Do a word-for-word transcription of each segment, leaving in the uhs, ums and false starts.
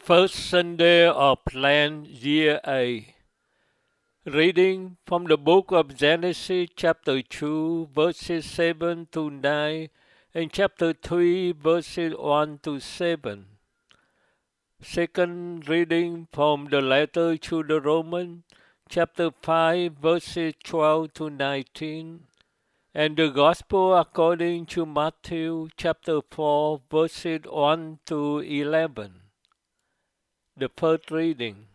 First Sunday of Plan Year A. Reading from the book of Genesis chapter two verses seven to nine and chapter three verses one to seven. Second reading from the letter to the Romans chapter five verses twelve to nineteen and the Gospel according to Matthew chapter four verses one to eleven. The first reading.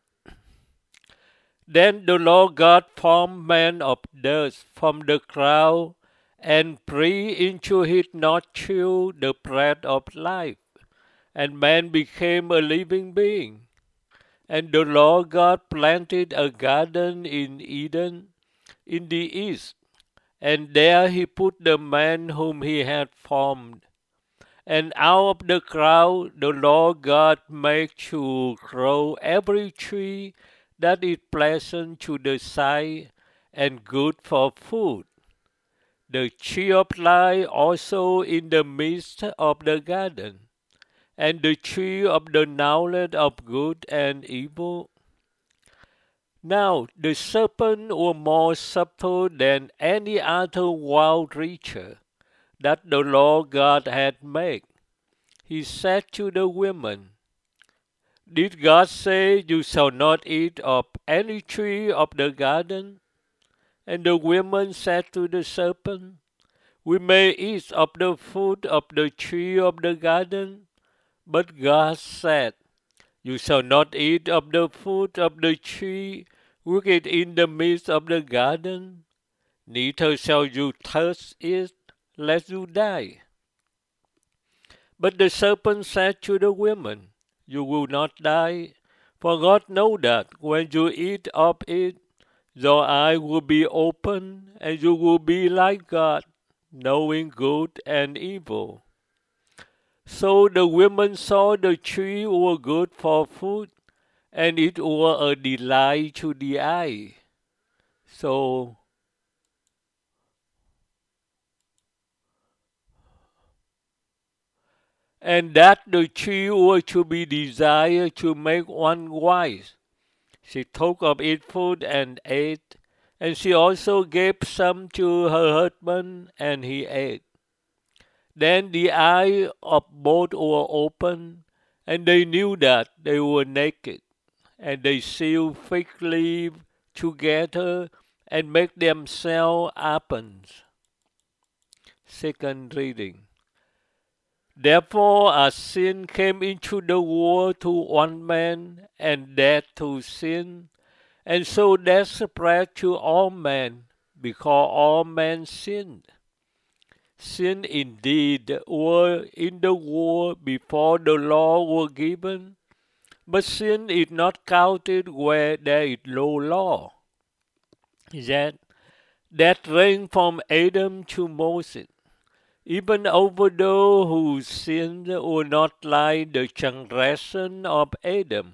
Then the Lord God formed man of dust from the ground and breathed into his nostril the breath of life, and man became a living being. And the Lord God planted a garden in Eden in the east, and there he put the man whom he had formed. And out of the ground the Lord God made to grow every tree that is pleasant to the sight and good for food. The tree of life also in the midst of the garden, and the tree of the knowledge of good and evil. Now the serpent was more subtle than any other wild creature that the Lord God had made. He said to the woman, Did God say, You shall not eat of any tree of the garden? And the woman said to the serpent, We may eat of the fruit of the tree of the garden. But God said, You shall not eat of the fruit of the tree which is in the midst of the garden, neither shall you touch it, lest you die. But the serpent said to the woman, You will not die, for God knows that when you eat of it, your eye will be open, and you will be like God, knowing good and evil. So the woman saw the tree was good for food, and it was a delight to the eye. So and that the tree was to be desired to make one wise. She took of its fruit and ate, and she also gave some to her husband, and he ate. Then the eyes of both were opened, and they knew that they were naked, and they sewed fig leaves together and made themselves aprons. Second reading. Therefore, as sin came into the world to one man, and death to sin, and so death spread to all men, because all men sinned. Sin indeed was in the world before the law was given, but sin is not counted where there is no law. Yet that reigned from Adam to Moses, even over those whose sins were not like the transgression of Adam,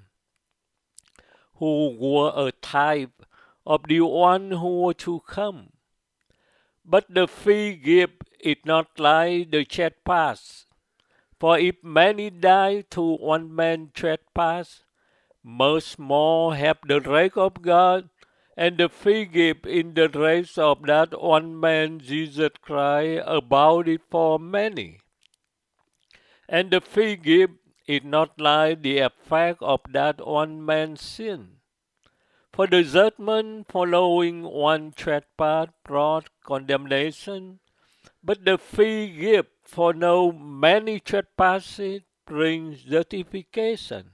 who were a type of the one who was to come. But the free gift is not like the trespass. For if many die to one man's trespass, much more have the grace of God and the free gift in the grace of that one man Jesus Christ abounded for many. And the free gift is not like the effect of that one man's sin. For the judgment following one trespass brought condemnation, but the free gift for no many trespasses brings justification.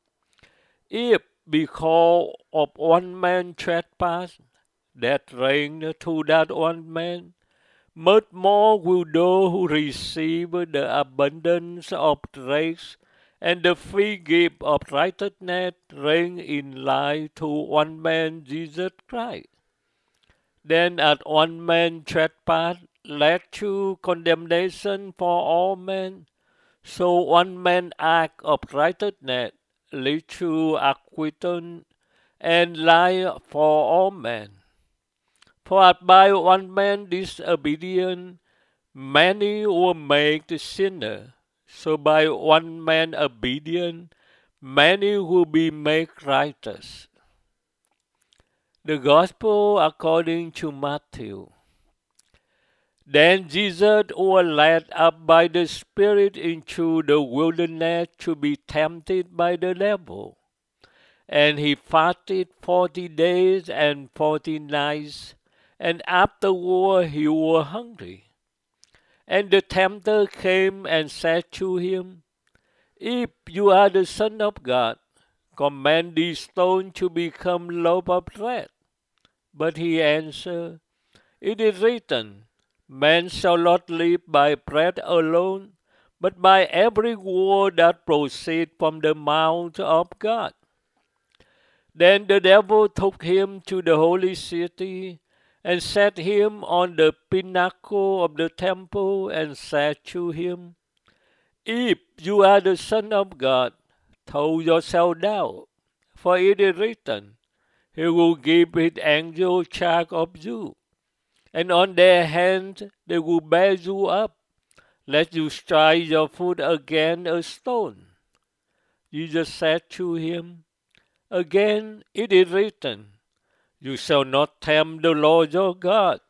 If because of one man's trespass that reigned to that one man, much more will those who receive the abundance of grace and the free gift of righteousness reign in life to one man Jesus Christ. Then as one man trespass led to condemnation for all men, so one man's act of righteousness leads to acquittal and life for all men. For as by one man's disobedience many were made sinners, so by one man's obedience many will be made righteous. The Gospel according to Matthew. Then Jesus was led up by the Spirit into the wilderness to be tempted by the devil. And he fasted forty days and forty nights, and afterward he was hungry. And the tempter came and said to him, If you are the Son of God, command these stones to become loaves of bread. But he answered, It is written, Man shall not live by bread alone, but by every word that proceeds from the mouth of God. Then the devil took him to the holy city, and set him on the pinnacle of the temple, and said to him, If you are the Son of God, throw yourself down, for it is written, He will give his angels charge of you, and on their hands they will bear you up, lest you strike your foot against a stone. Jesus said to him, Again it is written, You shall not tempt the Lord your God.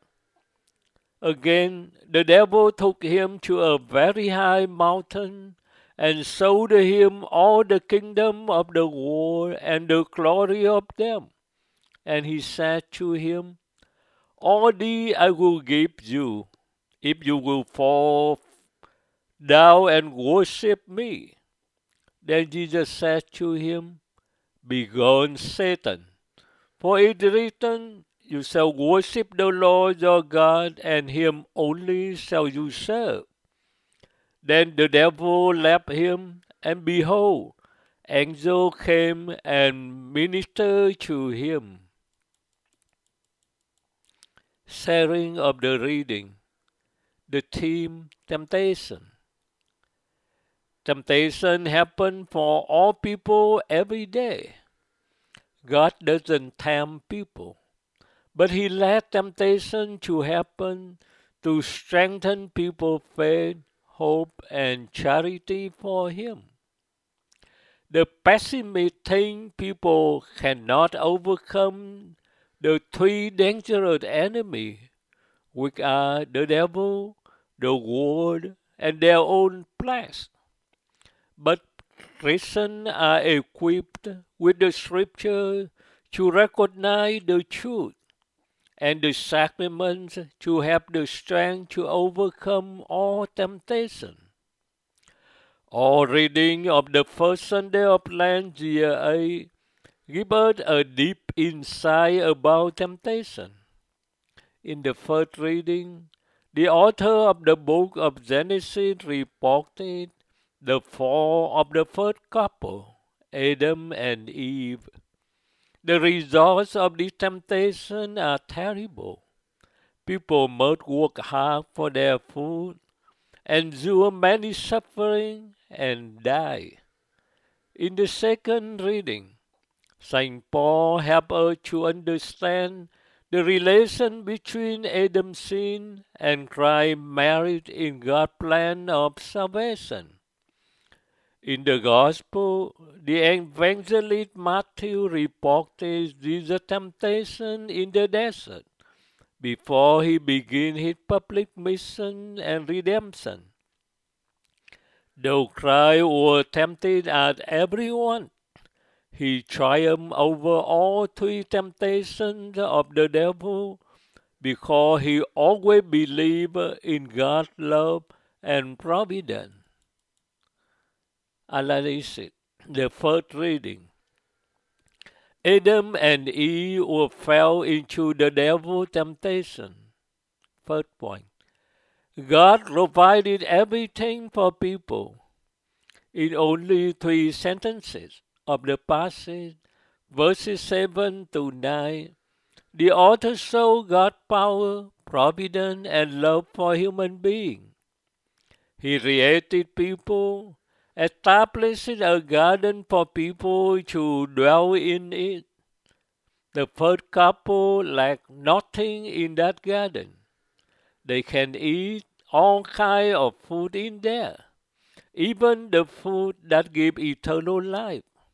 Again the devil took him to a very high mountain, and showed him all the kingdom of the world and the glory of them. And he said to him, All these I will give you, if you will fall down and worship me. Then Jesus said to him, Begone, Satan, for it is written, You shall worship the Lord your God, and him only shall you serve. Then the devil left him, and behold, angels came and ministered to him. Sharing of the reading. The theme, temptation. Temptation happens for all people every day. God doesn't tempt people, but He let temptation to happen to strengthen people's faith, hope, and charity for Him. The pessimist think people cannot overcome the three dangerous enemies, which are the devil, the world, and their own flesh. But Christians are equipped with the Scripture to recognize the truth, and the sacraments to have the strength to overcome all temptation. All reading of the first Sunday of Lent year A give us a deep insight about temptation. In the first reading, the author of the book of Genesis reported the fall of the first couple, Adam and Eve. The results of this temptation are terrible. People must work hard for their food, endure many suffering, and die. In the second reading, Saint Paul helps us to understand the relation between Adam's sin and Christ's merit in God's plan of salvation. In the Gospel, the evangelist Matthew reported Jesus' temptation in the desert before he began his public mission and redemption. Though Christ was tempted at everyone, He triumphed over all three temptations of the devil because He always believed in God's love and providence. Analysis. The first reading. Adam and Eve were fell into the devil's temptation. First point. God provided everything for people. In only three sentences of the passage, verses seven to nine, the author showed God's power, providence, and love for human beings. He created people, establishing a garden for people to dwell in it. The first couple lacked nothing in that garden. They can eat all kinds of food in there, even the food that gives eternal life.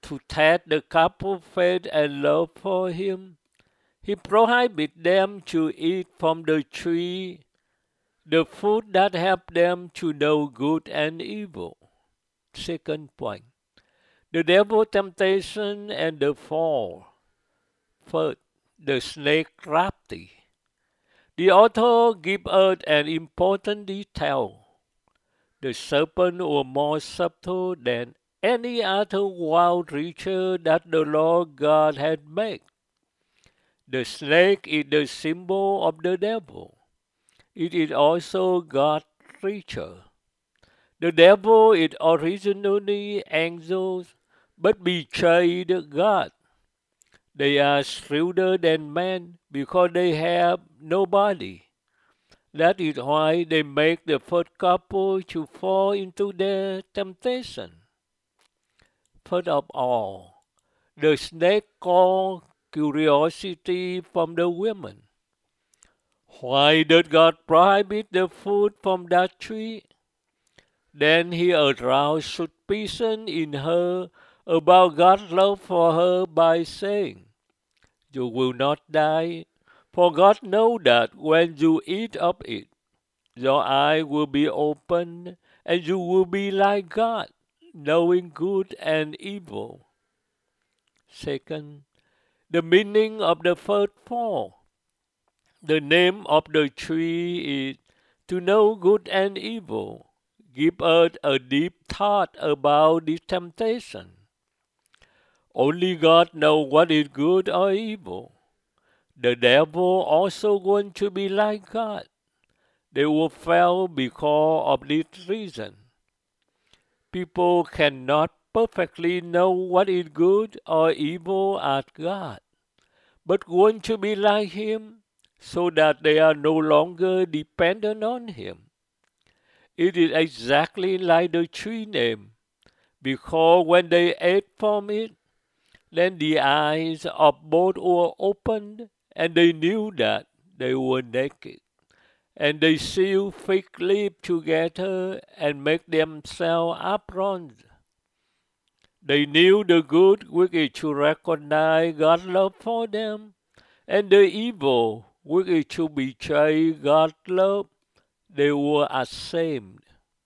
to test the couple's faith and love for him, he prohibited them to eat from the tree, the food that helped them to know good and evil. Second point, the devil's temptation and the fall. First, the snake crafty. The author gives us an important detail. The serpent was more subtle than any other wild creature that the Lord God had made. The snake is the symbol of the devil. It is also God's creature. The devil is originally angels, but betrayed God. They are shrewder than men because they have no body. That is why they make the first couple to fall into their temptation. First of all, the snake called curiosity from the women. Why did God prohibit the food from that tree? Then he aroused suspicion in her about God's love for her by saying, "You will not die, for God knows that when you eat of it, your eye will be opened, and you will be like God, knowing good and evil." Second, the meaning of the first fall. The name of the tree is to know good and evil. Give us a deep thought about this temptation. Only God knows what is good or evil. The devil also wants to be like God. They will fail because of this reason. People cannot perfectly know what is good or evil as God, but want to be like Him so that they are no longer dependent on Him. It is exactly like the tree name, because when they ate from it, then the eyes of both were opened, and they knew that they were naked. And they sewed fig leaves together and made themselves aprons. They knew the good which is to recognize God's love for them, and the evil which is to betray God's love. They were ashamed.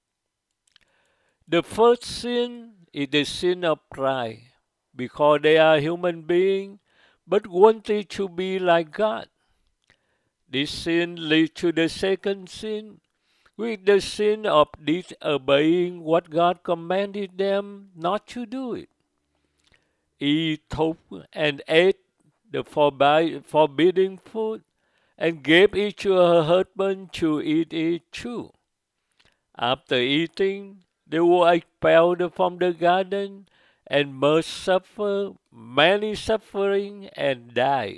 The first sin is the sin of pride, because they are human beings, but wanted to be like God. This sin leads to the second sin, which is the sin of disobeying what God commanded them not to do it. Eve took and ate the forbidden food, and gave it to her husband to eat it too. After eating, they were expelled from the garden and must suffer many suffering and die.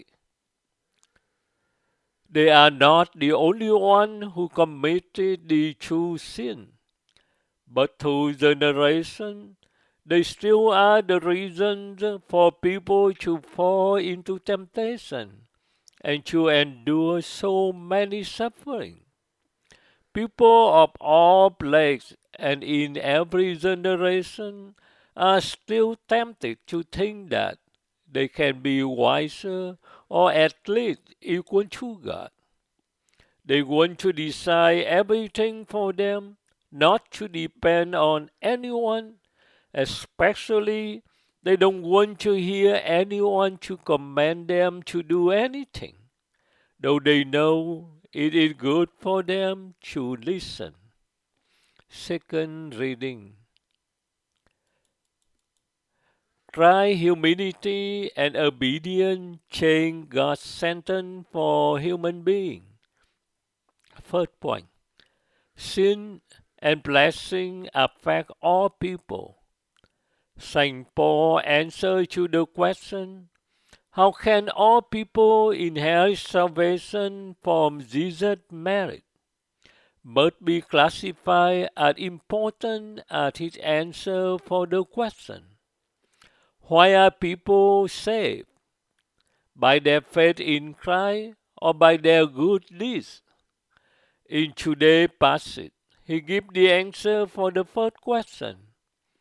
They are not the only one who committed the true sin, but through generation, they still are the reasons for people to fall into temptation and to endure so many suffering. People of all places and in every generation are still tempted to think that they can be wiser or at least equal to God. They want to decide everything for them, not to depend on anyone, especially they don't want to hear anyone to command them to do anything, though they know it is good for them to listen. Second reading. Try humility and obedience change God's sentence for human beings. First point. Sin and blessing affect all people. Saint Paul answered to the question, how can all people inherit salvation from Jesus' merit? Must be classified as important as his answer for the question. Why are people saved? By their faith in Christ or by their good deeds? In today's passage, he gives the answer for the first question.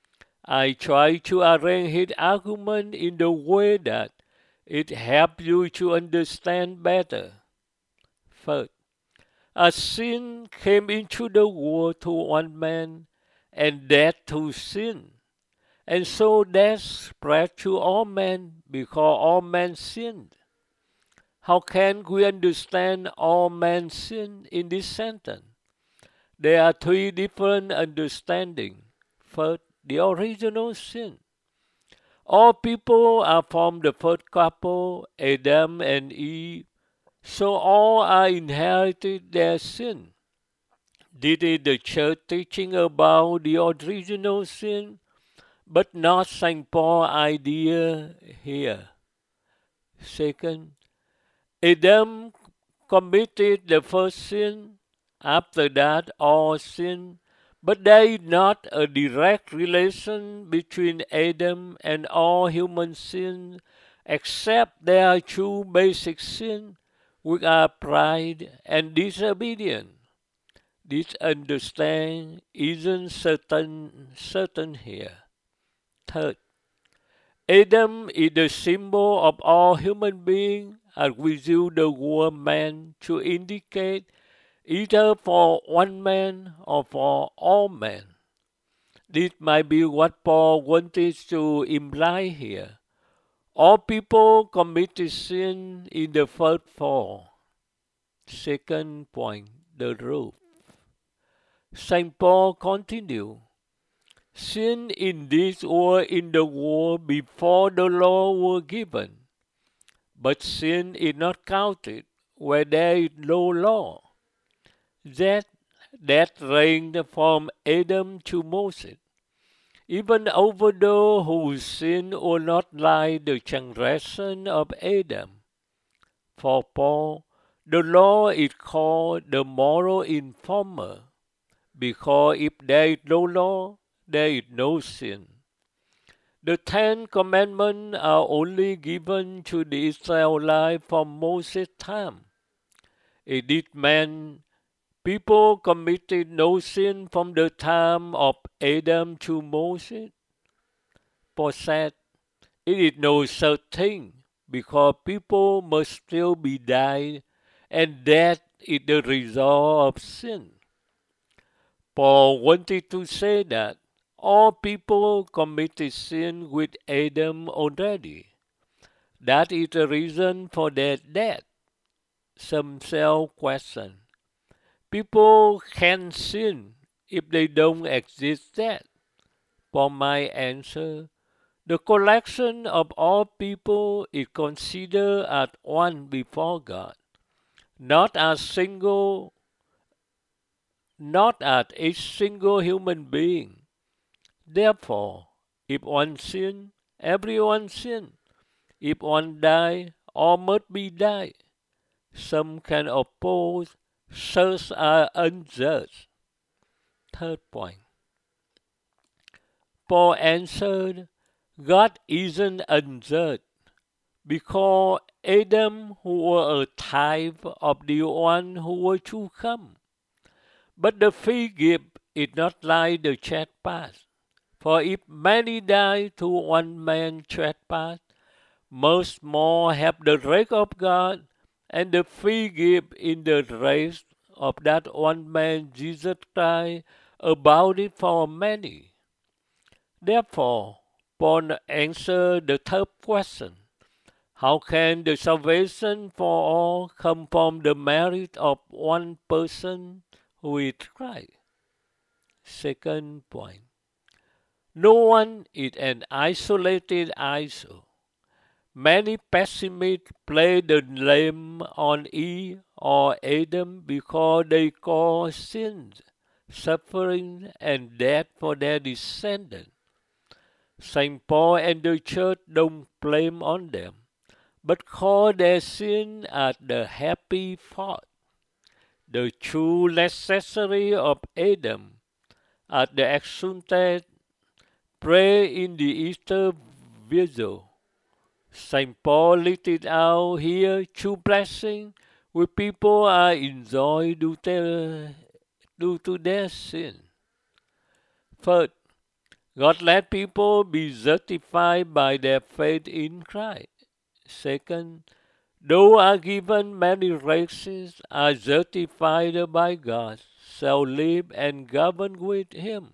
I try to arrange his argument in the way that it helps you to understand better. First, a sin came into the world through one man, and death through sin. And so death spread to all men because all men sinned. How can we understand all men sin in this sentence? There are three different understandings. First, the original sin. All people are from the first couple, Adam and Eve, so all are inherited their sin. This is the church teaching about the original sin, but not Saint Paul's idea here. Second, Adam committed the first sin. After that, all sin. But there is not a direct relation between Adam and all human sins, except there are two basic sins, which are pride and disobedience. This understanding isn't certain, certain here. Third, Adam is the symbol of all human beings, and we use the word man to indicate either for one man or for all men. This might be what Paul wanted to imply here. All people committed sin in the first fall. Second point, the roof. Saint Paul continued, sin indeed was in the world before the law was given, but sin is not counted where there is no law. That, that reigned from Adam to Moses, even over those whose sin was not like the transgression of Adam. For Paul, the law is called the moral informer, because if there is no law, there is no sin. The Ten Commandments are only given to the Israelites from Moses' time. It did mean people committed no sin from the time of Adam to Moses. Paul said, it is no such thing, because people must still be died, and death is the result of sin. Paul wanted to say that all people committed sin with Adam already. That is the reason for their death. Some self-question. People can sin if they don't exist yet. For my answer, the collection of all people is considered as one before God, not as single, not as each single human being. Therefore, if one sin, everyone sin. If one die, all must be die. Some can oppose, such are unjust. Third point. Paul answered, God isn't unjust, because Adam was a type of the one who was to come. But the free gift is not like the trespass. For if many die through one man's trespass, much more have the grace of God and the free gift in the grace of that one man, Jesus Christ, abounded for many. Therefore, Paul answered the third question. How can the salvation for all come from the merit of one person who is Christ? Second point. No one is an isolated issue. Many pessimists play the blame on Eve or Adam because they cause sins, suffering, and death for their descendants. Saint Paul and the church don't blame on them, but call their sin as the happy fault. The true necessity of Adam, as the exultant pray in the Easter Vigil. Saint Paul listed out here two blessings which people are enjoy due to, due to their sin. First, God let people be justified by their faith in Christ. Second, those are given many races are justified by God, shall live and govern with Him.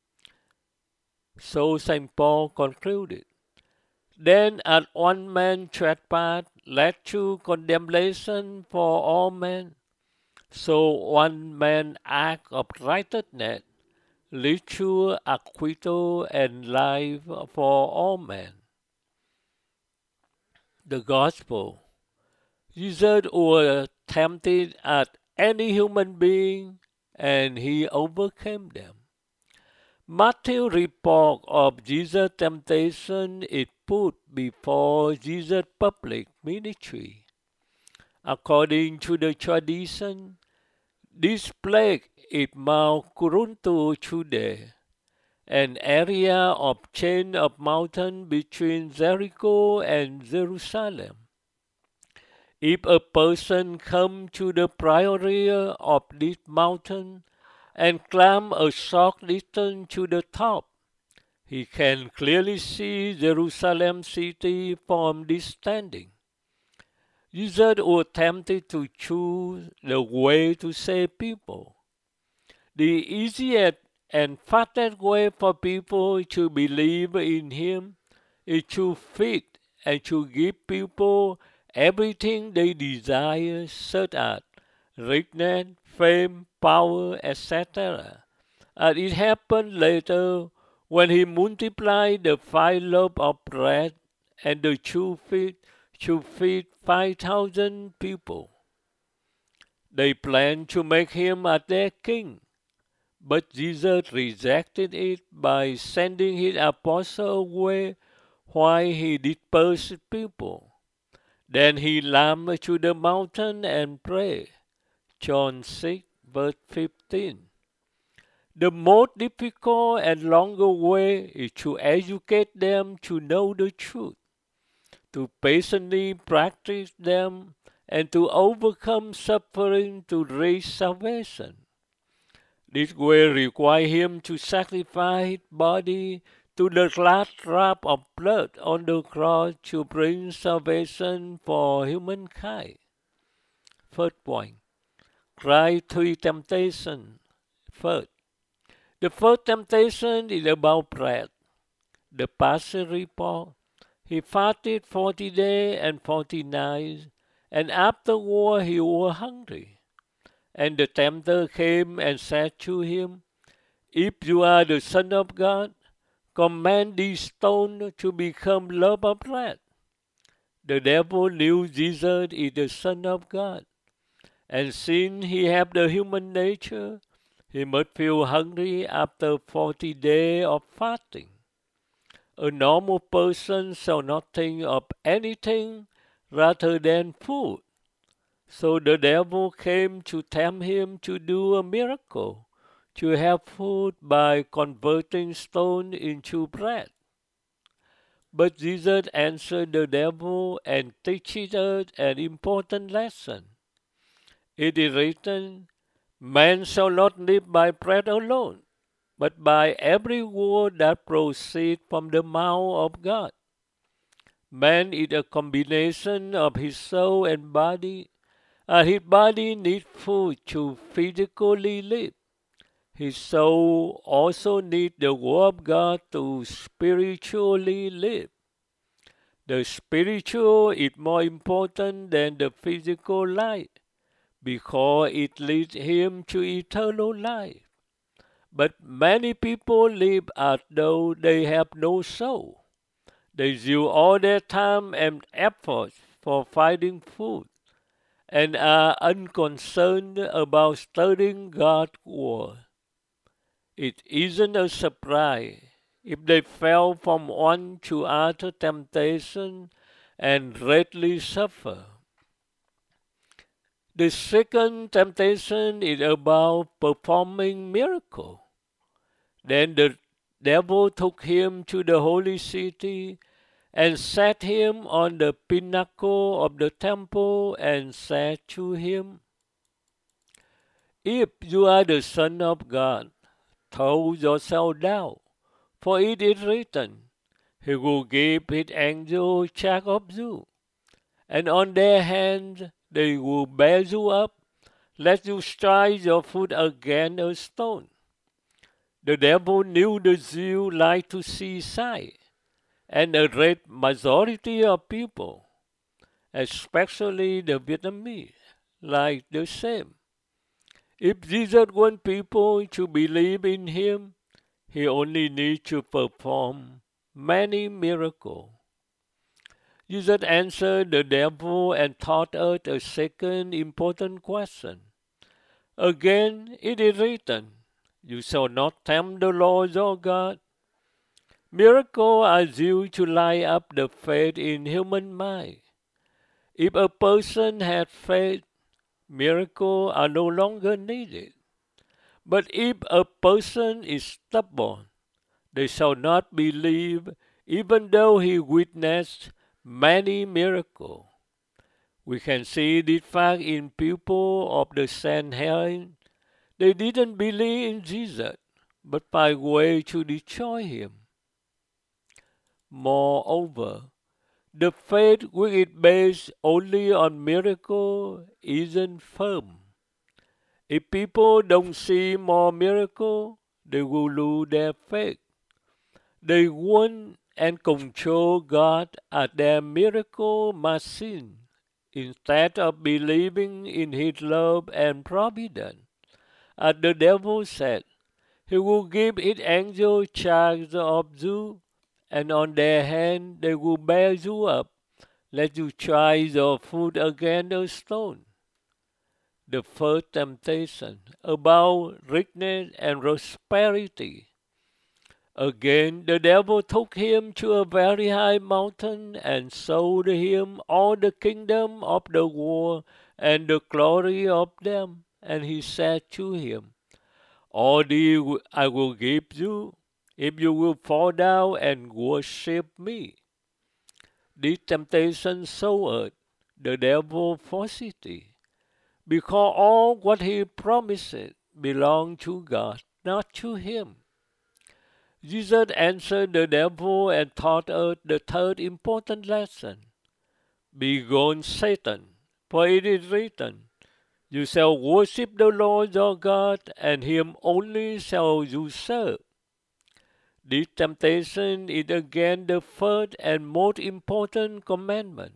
So Saint Paul concluded. Then as one man trespass led to condemnation for all men, so one man act of righteousness leads to acquittal and life for all men. The Gospel. Jesus was tempted as any human being, and he overcame them. Matthew's report of Jesus' temptation is put before Jesus' public ministry. According to the tradition, this plague is Mount Kuruntu Judah, an area of chain of mountains between Jericho and Jerusalem. If a person comes to the priory of this mountain and climb a short distance to the top, he can clearly see Jerusalem city from this standing. Jesus was tempted to choose the way to save people. The easiest and fastest way for people to believe in Him is to feed and to give people everything they desire, such as richness, fame, power, et cetera. And it happened later when He multiplied the five loaves of bread and the two fish to feed five thousand people. They planned to make Him as their king, but Jesus rejected it by sending His apostles away while He dispersed people. Then He climbed to the mountain and prayed. John six, verse fifteen. The most difficult and longer way is to educate them to know the truth, to patiently practice them, and to overcome suffering to reach salvation. This way requires Him to sacrifice His body to the last drop of blood on the cross to bring salvation for humankind. First point, Christ's three temptations. First, the first temptation is about bread. The passage report, He fasted forty days and forty nights, and afterward He was hungry. And the tempter came and said to Him, If you are the Son of God, command these stones to become loaves of bread. The devil knew Jesus is the Son of God, and since He had the human nature, He must feel hungry after forty days of fasting. A normal person shall not think of anything rather than food. So the devil came to tempt Him to do a miracle, to have food by converting stone into bread. But Jesus answered the devil and teaches us an important lesson. It is written, Man shall not live by bread alone, but by every word that proceeds from the mouth of God. Man is a combination of his soul and body, and his body needs food to physically live. His soul also needs the Word of God to spiritually live. The spiritual is more important than the physical life, because it leads him to eternal life. But many people live as though they have no soul. They use all their time and efforts for finding food, and are unconcerned about studying God's Word. It isn't a surprise if they fell from one to other temptation and greatly suffer. The second temptation is about performing miracles. Then the devil took Him to the holy city and set Him on the pinnacle of the temple and said to Him, If you are the Son of God, throw yourself down, For it is written, He will give His angels charge of you, and on their hands they will bear you up, lest you strike your foot against a stone. The devil knew the Jews like to see signs, and a great majority of people, especially the Vietnamese, like the same. If Jesus wants people to believe in Him, He only needs to perform many miracles. Jesus answered the devil and taught us a second important question. Again, it is written, You shall not tempt the Lord your God. Miracles are due to light up the faith in human mind. If a person has faith, miracles are no longer needed. But if a person is stubborn, they shall not believe, even though he witnessed many miracles. We can see this fact in people of the Sanhedrin. They didn't believe in Jesus, but find way to destroy Him. Moreover, the faith which is based only on miracles isn't firm. If people don't see more miracles, they will lose their faith. They want and control God as their miracle machine instead of believing in His love and providence. As the devil said, He will give His angels charge of you, and on their hand they will bear you up, lest you try your foot against a stone. The first temptation about richness and prosperity. Again, the devil took him to a very high mountain and showed him all the kingdom of the world and the glory of them. And he said to him, All these I will give you, if you will fall down and worship me. This temptation showed the devil falsity, because all what he promised belonged to God, not to him. Jesus answered the devil and taught us the third important lesson. Begone, Satan, for it is written, You shall worship the Lord your God, and Him only shall you serve. This temptation is again the first and most important commandment.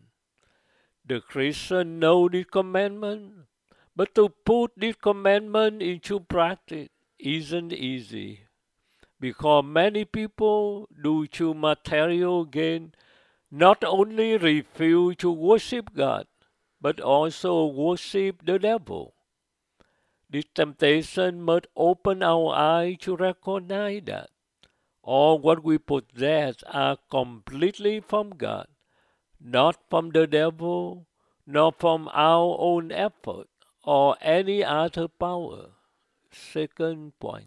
The Christian know this commandment, but to put this commandment into practice isn't easy, because many people, due to material gain, not only refuse to worship God, but also worship the devil. This temptation must open our eyes to recognize that all what we possess are completely from God, not from the devil, nor from our own effort or any other power. Second point.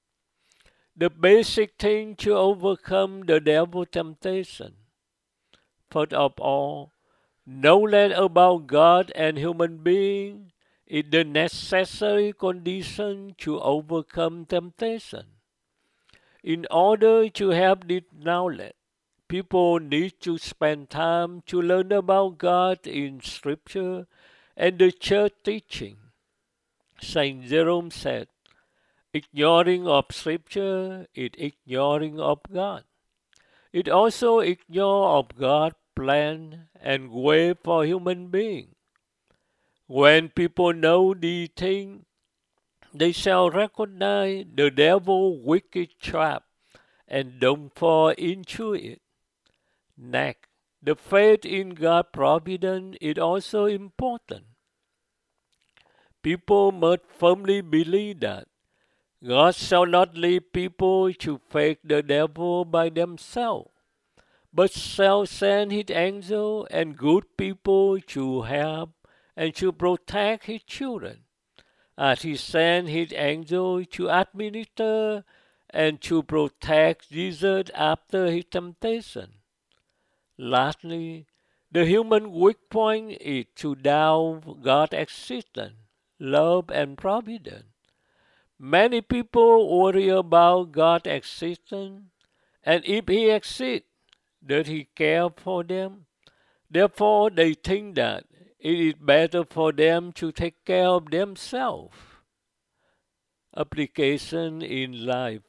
The basic thing to overcome the devil temptation. First of all, knowledge about God and human beings is the necessary condition to overcome temptation. In order to have this knowledge, people need to spend time to learn about God in Scripture and the church teaching. Saint Jerome said, Ignoring of Scripture is ignoring of God. It also ignores of God's plan and way for human beings. When people know these things, they shall recognize the devil's wicked trap and don't fall into it. Next, the faith in God's providence is also important. People must firmly believe that God shall not leave people to face the devil by themselves, but shall send His angel and good people to help and to protect His children, as He sent His angel to administer and to protect Jesus after His temptation. Lastly, the human weak point is to doubt God's existence, love, and providence. Many people worry about God's existence And if he exceeds, does he care for them? Therefore, they think that it is better for them to take care of themselves. Application in life.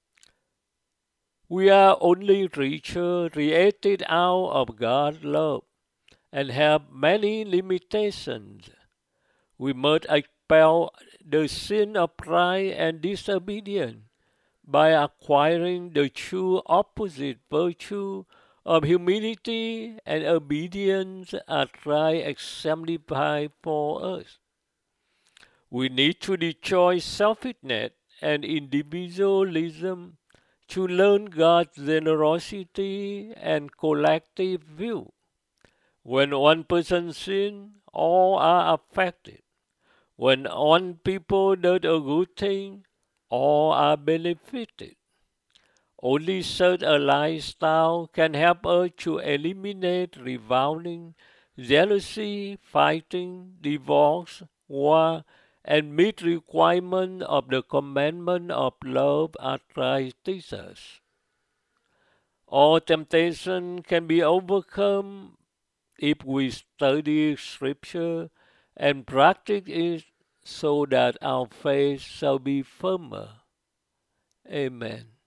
We are only creatures created out of God's love and have many limitations. We must expel the sin of pride and disobedience by acquiring the true opposite virtue of humility and obedience as Christ exemplified for us. We need to destroy selfishness and individualism to learn God's generosity and collective view. When one person sins, all are affected. When one people does a good thing, all are benefited. Only such a lifestyle can help us to eliminate reviling, jealousy, fighting, divorce, war, and meet requirement of the commandment of love as Christ teaches us. All temptation can be overcome if we study Scripture and practice it so that our faith shall be firmer. Amen.